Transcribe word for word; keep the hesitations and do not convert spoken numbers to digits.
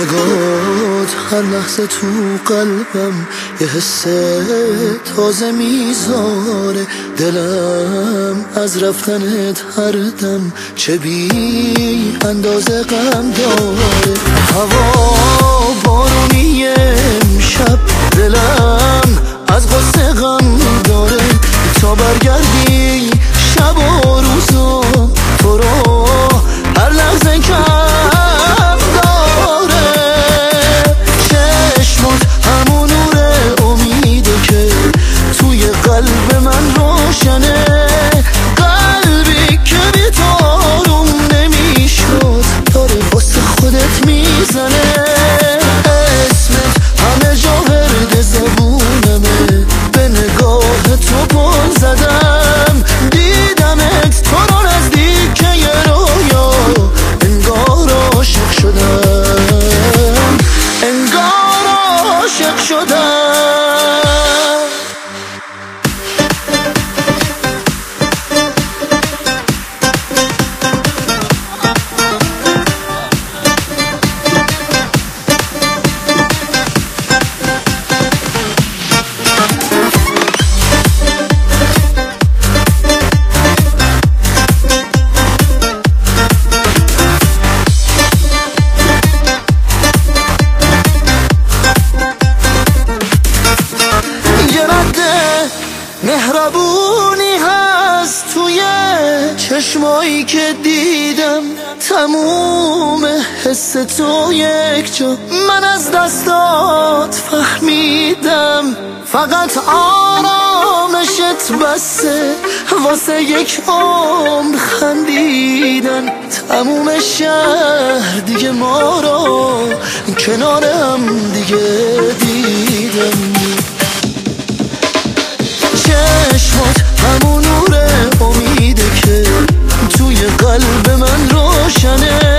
نگات هر لحظه تو قلبم یه حس تازه میذاره، دلم از رفتنت هر دم چه بی اندازه غم داره. هوا بارونی امشب دلم از غصه غم داره، تا برگردی شب و روزم تو رو هر لحظه کم داره. چشمات همون نور امیده که توی قلب من روشنه، قلبی که بی تو آروم نمیشد داره واسه خودت میزنه. اسمت همه جا ورد زبونمه، به نگاه تو گل زدم، دیدمت تو رو نزدیک یه رویا، انگار عاشق شدم، انگار عاشق شدم. مهربونی هست توی چشمایی که دیدم، تموم حس تو یک جا من از دستات فهمیدم. فقط آرامشت بسه واسه یک عمر خندیدن، تموم شهر دیگه ما رو کنار هم دیگه دیدم. چشمات همون نور امیده که توی قلب من روشنه،